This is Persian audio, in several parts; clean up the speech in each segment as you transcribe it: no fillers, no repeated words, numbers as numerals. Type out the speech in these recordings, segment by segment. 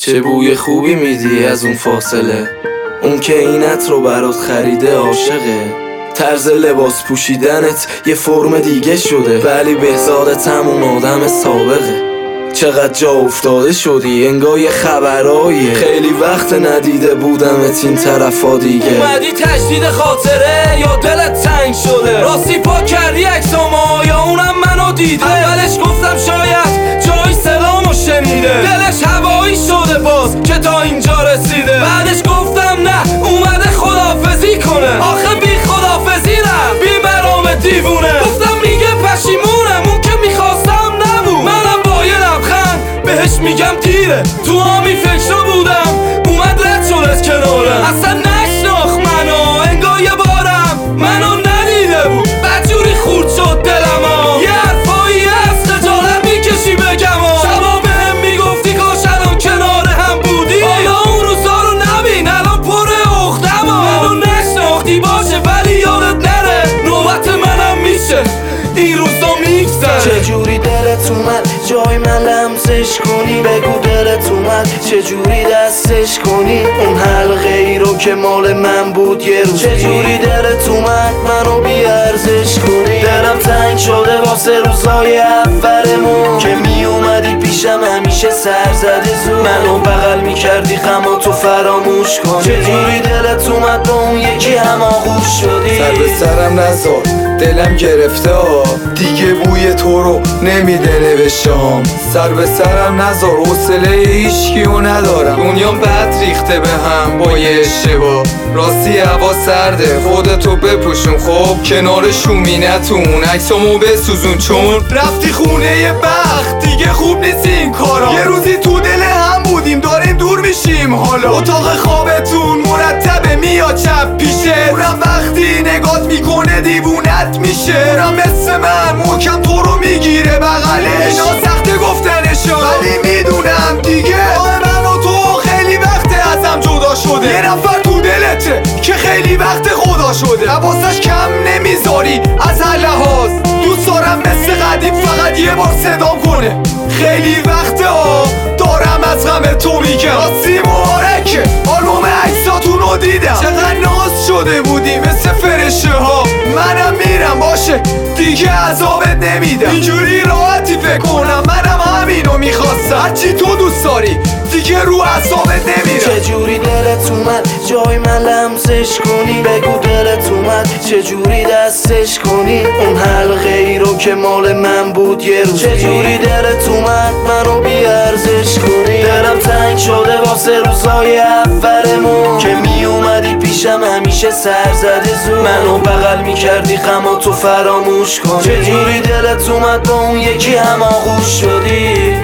چه بوی خوبی میدی از اون فاصله، اون که اینت رو برات خریده عاشقه. طرز لباس پوشیدنت یه فرم دیگه شده، ولی بهزادت همون آدم سابقه. چقدر جا افتاده شدی انگار یه خبراییه، خیلی وقت ندیده بودمت این طرفا دیگه. اومدی تجدید خاطره یا دلت تنگ شده؟ راستی پاک کردی عکسامو یا اونم منو دیده؟ اولش گفتم شاید جای سلامو شنیده، دلش هوایی شده باز که تا اینجا رسیده. بعدش گفتم نه اومده خدافزی کنه، آخه بی خدافزی رفت بی مرام دیوونه. گفتم میگه پشیمونم، اون که میخواستم نبود. منم با یه لبخند بهش میگم دیره، تو همی فکر بودم اومد رد شد از کنارم. اصلا نشناخت منو انگار یه بارم منو ندیده بود، بدجوری خورد شد دلم. یه حرفایی هست خجالت میکشی بگم، شبا بهم میگفتی کاش الان کنار هم بودی. حالا اون روزا رو نبین الان پر اختم. منو نشناختی باشه ولی یادت نره نوبت منم میشه این روزا میگذره. چجوری دلت اومد جای من لمسش کنی؟ بگو دلت اومد چجوری دستش کنی؟ اون حلقه ای رو که مال من بود یه روز. چجوری دلت اومد منو بیارزش کنی؟ دلم تنگ شده واسه روزای اولمون که می اومدی پیشم همیشه سر زده زود. منو بغل میکردی غما تو فراموش کنی. چجوری دلت اومد با اون یکی هماغوش شدی؟ سر به سرم نذار دلم گرفته دیگه بوی تو رو نمیده نوشتم. سر به سرم نذار حوصله هیچکیو ندارم، دنیام بد ریخته به هم با یه اشتباه. راستی هوا سرده خودتو بپوشون، خب کنار شومینتون عکسامو بسوزون، چون رفتی خونه بخت دیگه خوب نیست این کارا. یه روزی تو دل هم بودیم داریم دور میشیم، حالا اتاق خوابتون مرتبه میاد چپ پیشه. اونم وقتی نگات میکنه دیوونت میشه، اونم مثل من محکم تو رو میگیره بغلش. اینا سخته گفتنشا ولی میدونم دیگه من و تو خیلی وقت ازم جدا شده. یه نفر تو دلته که خیلی وقت خدا شده، حواسش کم نمیذاری از هر لحاظ. دوست دارم مثل قدیم فقط یه بار صدام کنه، خیلی وقته دارم از غم تو میگم. راستی مبارکه آلبوم عکساتون رو دیدم، چقدر ناز شده بودی مثل فرشه ها. منم میرم باشه دیگه عذابت نمیدم، اینجوری راحتی فکر کنم منم همینو میخواستم. هرچی تو دوست داری دیگه رو اعصابت نمیرم. چجوری دلت اومد جای من لمسش کنی؟ بگو دلت اومد چجوری دستش کنی؟ اون حلقه ای رو که مال من بود یه روز. چجوری دلت اومد منو بیارزش کنی؟ دلم تنگ شده واسه روزای اولمون که می اومدی پیشم همیشه سر زده زود. منو بغل میکردی غما تو فراموش کنی. چجوری دلت اومد با اون یکی هماغوش شدی؟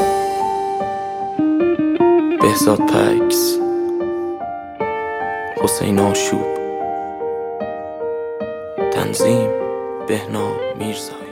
بهزاد پکس، حسین آشوب، تنظیم بهنام میرزایی.